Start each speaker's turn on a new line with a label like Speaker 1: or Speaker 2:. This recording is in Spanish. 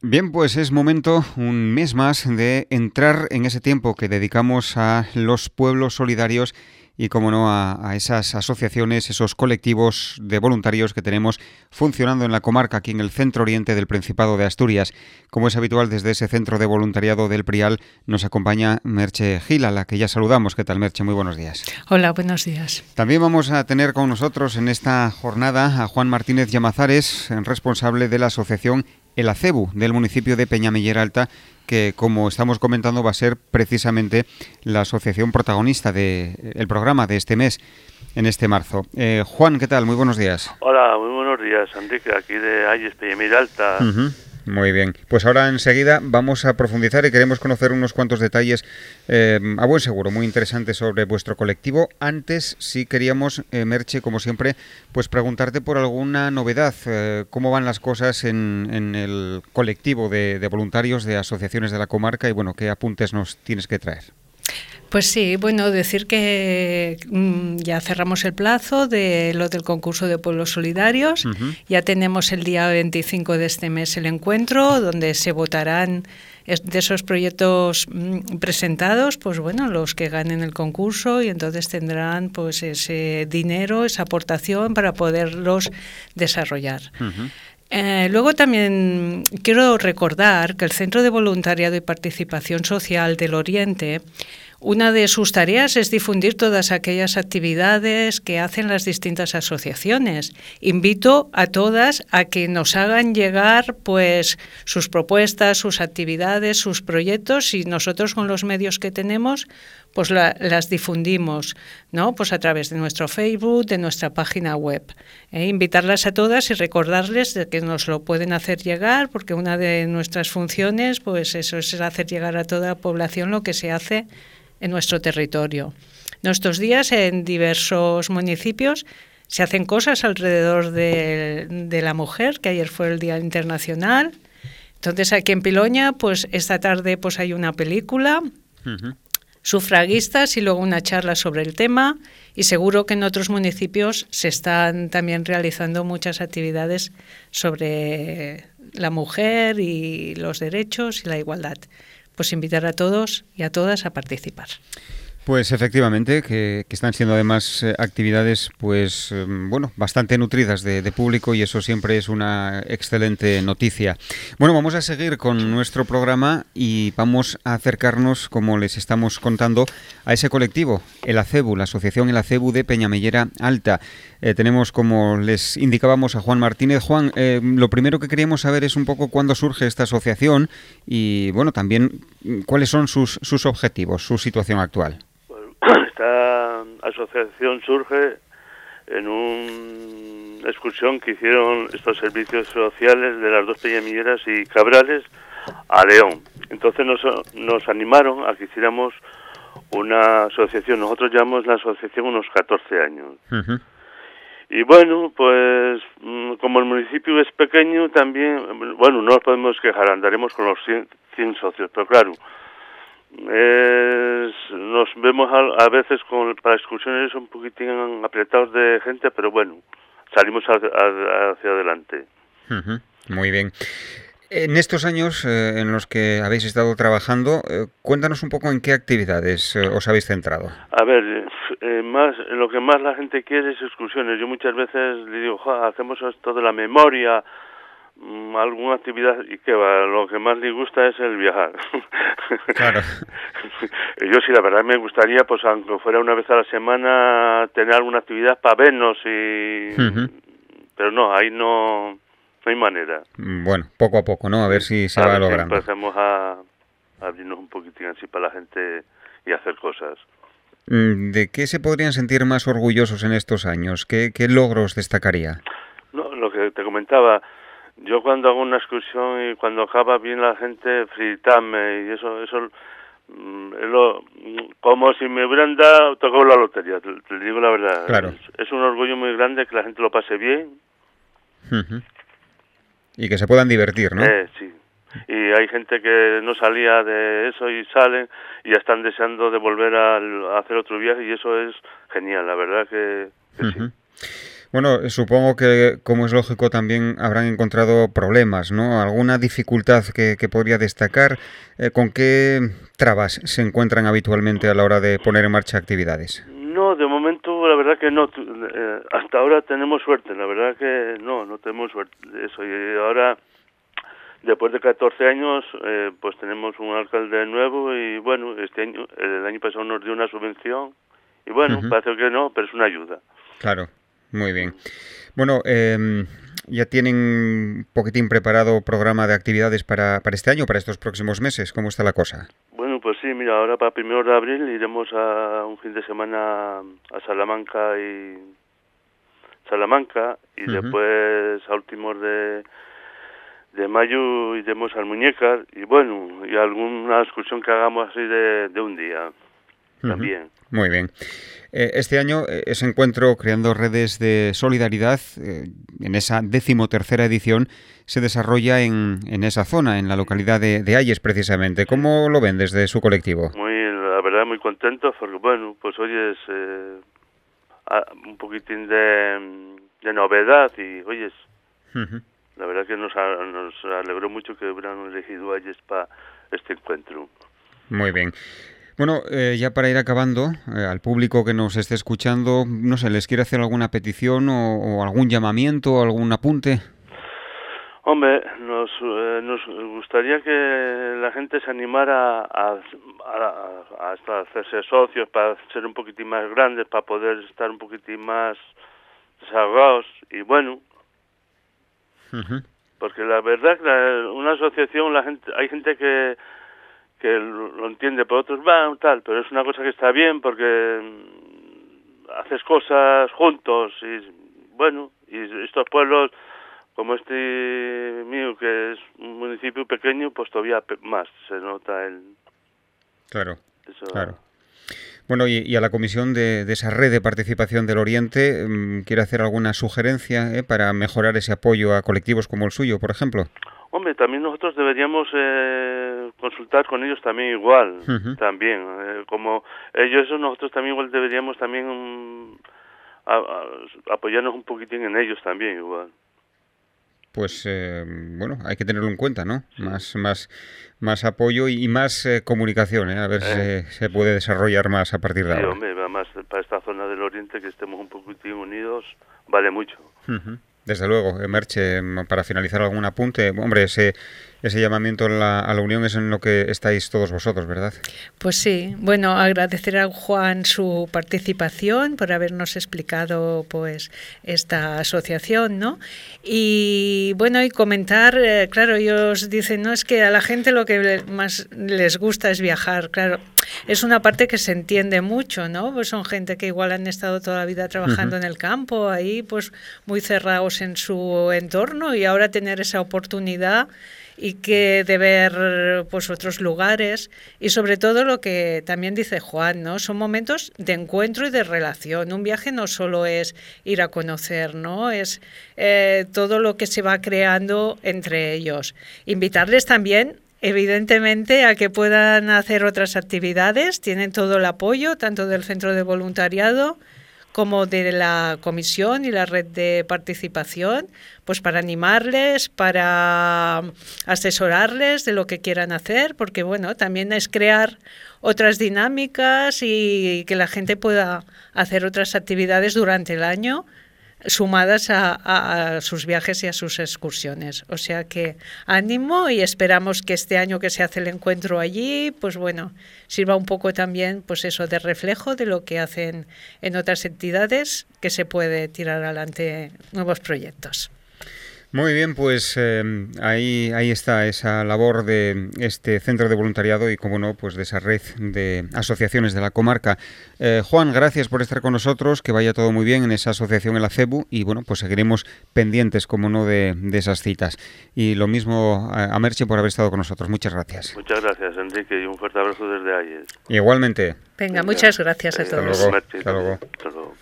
Speaker 1: Bien, pues es momento, un mes más, de entrar en ese tiempo que dedicamos a los pueblos solidarios y, como no, a esas asociaciones, esos colectivos de voluntarios que tenemos funcionando en la comarca, aquí en el centro oriente del Principado de Asturias. Como es habitual, desde ese centro de voluntariado del Prial nos acompaña Merche Gil, a la que ya saludamos. ¿Qué tal, Merche? Muy buenos días.
Speaker 2: Hola, buenos días.
Speaker 1: También vamos a tener con nosotros en esta jornada a Juan Martínez Llamazares, responsable de la asociación El Acebu del municipio de Peñamellera Alta, que, como estamos comentando, va a ser precisamente la asociación protagonista del programa de este mes, en este marzo. Juan, ¿qué tal? Muy buenos días.
Speaker 3: Hola, muy buenos días, Enrique, aquí de Ayes, Peñamellera Alta.
Speaker 1: Muy bien. Pues ahora enseguida vamos a profundizar y queremos conocer unos cuantos detalles, a buen seguro, muy interesantes sobre vuestro colectivo. Antes sí queríamos, Merche, como siempre, pues preguntarte por alguna novedad. ¿Cómo van las cosas en el colectivo de voluntarios de asociaciones de la comarca? Y bueno, ¿qué apuntes nos tienes que traer?
Speaker 2: Pues sí, bueno, decir que ya cerramos el plazo de lo del concurso de pueblos solidarios. Ya tenemos el día 25 de este mes el encuentro, donde se votarán de esos proyectos presentados, pues bueno, los que ganen el concurso, y entonces tendrán pues ese dinero, esa aportación para poderlos desarrollar. Luego también quiero recordar que el Centro de Voluntariado y Participación Social del Oriente, una de sus tareas es difundir todas aquellas actividades que hacen las distintas asociaciones. Invito a todas a que nos hagan llegar pues sus propuestas, sus actividades, sus proyectos, y nosotros, con los medios que tenemos, pues las difundimos, ¿no? Pues a través de nuestro Facebook, de nuestra página web. Invitarlas a todas y recordarles de que nos lo pueden hacer llegar, porque una de nuestras funciones, pues eso, es hacer llegar a toda la población lo que se hace en nuestro territorio. Nuestros días, en diversos municipios, se hacen cosas alrededor de la mujer, que ayer fue el Día Internacional. Entonces, aquí en Piloña, pues esta tarde pues hay una película, sufragistas, y luego una charla sobre el tema, y seguro que en otros municipios se están también realizando muchas actividades sobre la mujer y los derechos y la igualdad. Pues invitar a todos y a todas a participar.
Speaker 1: Pues efectivamente, que están siendo además actividades pues bueno, bastante nutridas de público, y eso siempre es una excelente noticia. Bueno, vamos a seguir con nuestro programa y vamos a acercarnos, como les estamos contando, a ese colectivo, el Acebu, la asociación El Acebu de Peñamellera Alta. Tenemos, como les indicábamos, a Juan Martínez. Juan, lo primero que queríamos saber es un poco cuándo surge esta asociación y, bueno, también cuáles son sus objetivos, su situación actual.
Speaker 3: Esta asociación surge en una excursión que hicieron estos servicios sociales de las dos Peñamilleras y Cabrales a León. Entonces nos animaron a que hiciéramos una asociación. Nosotros llevamos la asociación unos 14 años. Y bueno, pues como el municipio es pequeño, también, bueno, no nos podemos quejar, andaremos con los 100 socios, pero claro, nos vemos a veces para excursiones un poquitín apretados de gente, pero bueno, salimos hacia adelante.
Speaker 1: Muy bien. En estos años en los que habéis estado trabajando, cuéntanos un poco en qué actividades os habéis centrado.
Speaker 3: A ver, lo que más la gente quiere es excursiones. Yo muchas veces le digo, hacemos esto de la memoria, alguna actividad, y que va, lo que más le gusta es el viajar.
Speaker 1: Claro.
Speaker 3: Yo sí, la verdad me gustaría, pues aunque fuera una vez a la semana, tener alguna actividad para vernos, pero no, ahí no hay manera.
Speaker 1: Bueno, poco a poco, ¿no? A ver si se va logrando.
Speaker 3: Empecemos a abrirnos un poquitín así para la gente y hacer cosas.
Speaker 1: ¿De qué se podrían sentir más orgullosos en estos años? ¿Qué logros destacaría?
Speaker 3: No, lo que te comentaba, yo cuando hago una excursión y cuando acaba bien la gente, felicitarme, y eso es como si me hubieran tocado la lotería, te digo la verdad.
Speaker 1: Claro.
Speaker 3: Es un orgullo muy grande que la gente lo pase bien.
Speaker 1: Y que se puedan divertir, ¿no?
Speaker 3: Sí. Y hay gente que no salía de eso y salen y ya están deseando de volver a hacer otro viaje, y eso es genial, la verdad que sí.
Speaker 1: Bueno, supongo que, como es lógico, también habrán encontrado problemas, ¿no? ¿Alguna dificultad que podría destacar? ¿Con qué trabas se encuentran habitualmente a la hora de poner en marcha actividades?
Speaker 3: No, de momento la verdad que no. Hasta ahora tenemos suerte, la verdad que no tenemos suerte de eso. Y ahora, después de 14 años, pues tenemos un alcalde nuevo y bueno, el año pasado nos dio una subvención y bueno, parece que no, pero es una ayuda.
Speaker 1: Claro, muy bien. Bueno, ¿ya tienen un poquitín preparado programa de actividades para este año, para estos próximos meses? ¿Cómo está la cosa?
Speaker 3: Bueno, pues sí, mira, ahora para 1 de abril iremos a un fin de semana a Salamanca y después a últimos de mayo iremos al Muñecas y bueno, y alguna excursión que hagamos así de un día también.
Speaker 1: Muy bien. Este año ese encuentro Creando Redes de Solidaridad, en esa 13ª edición, se desarrolla en esa zona, en la localidad de Ayes precisamente. ¿Cómo lo ven desde su colectivo?
Speaker 3: La verdad muy contentos porque bueno, pues hoy es un poquitín de novedad y oyes, la verdad que nos alegró mucho que hubieran elegido Ayes para este encuentro.
Speaker 1: Muy bien. Bueno, ya para ir acabando, al público que nos esté escuchando, no sé, ¿les quiere hacer alguna petición o algún llamamiento, algún apunte?
Speaker 3: Hombre, nos gustaría que la gente se animara a hacerse socios, para ser un poquitín más grandes, para poder estar un poquitín más desahogados y bueno, porque la verdad que una asociación, hay gente que lo entiende, por otros tal, pero es una cosa que está bien porque haces cosas juntos y bueno, y estos pueblos como este mío, que es un municipio pequeño, pues todavía más se nota
Speaker 1: Claro. Bueno, y a la comisión de esa red de participación del Oriente, ¿quiere hacer alguna sugerencia para mejorar ese apoyo a colectivos como el suyo, por ejemplo?
Speaker 3: Hombre, también nosotros deberíamos consultar con ellos también igual, también, como ellos, nosotros también igual deberíamos también apoyarnos un poquitín en ellos también igual.
Speaker 1: Pues bueno, hay que tenerlo en cuenta, ¿no? Sí. Más apoyo y más comunicación, a ver si se puede desarrollar más a partir de ahora.
Speaker 3: Sí, hombre, además para esta zona del Oriente que estemos un poquitín unidos vale mucho.
Speaker 1: Desde luego, Merche, para finalizar algún apunte, hombre, ese llamamiento a la unión es en lo que estáis todos vosotros, ¿verdad?
Speaker 2: Pues sí, bueno, agradecer a Juan su participación por habernos explicado pues esta asociación, ¿no? Y bueno, y comentar, claro, ellos dicen, no, es que a la gente lo que más les gusta es viajar, claro, es una parte que se entiende mucho, ¿no? Pues son gente que igual han estado toda la vida trabajando en el campo, ahí pues muy cerrados en su entorno y ahora tener esa oportunidad y que de ver pues otros lugares y sobre todo lo que también dice Juan, ¿no? Son momentos de encuentro y de relación. Un viaje no solo es ir a conocer, ¿no? Es todo lo que se va creando entre ellos. Invitarles también, evidentemente, a que puedan hacer otras actividades. Tienen todo el apoyo, tanto del Centro de Voluntariado como de la comisión y la red de participación, pues para animarles, para asesorarles de lo que quieran hacer, porque bueno, también es crear otras dinámicas y que la gente pueda hacer otras actividades durante el año sumadas a sus viajes y a sus excursiones. O sea que ánimo y esperamos que este año que se hace el encuentro allí, pues bueno, sirva un poco también pues eso de reflejo de lo que hacen en otras entidades, que se puede tirar adelante nuevos proyectos.
Speaker 1: Muy bien, pues ahí está esa labor de este centro de voluntariado y, como no, pues de esa red de asociaciones de la comarca. Juan, gracias por estar con nosotros, que vaya todo muy bien en esa asociación, en la CEBU, y bueno, pues seguiremos pendientes, como no, de esas citas. Y lo mismo a Merche por haber estado con nosotros. Muchas gracias.
Speaker 3: Muchas gracias, Enrique, y un fuerte abrazo desde Ayes.
Speaker 1: Igualmente.
Speaker 2: Venga, muchas gracias a todos.
Speaker 1: Hasta luego.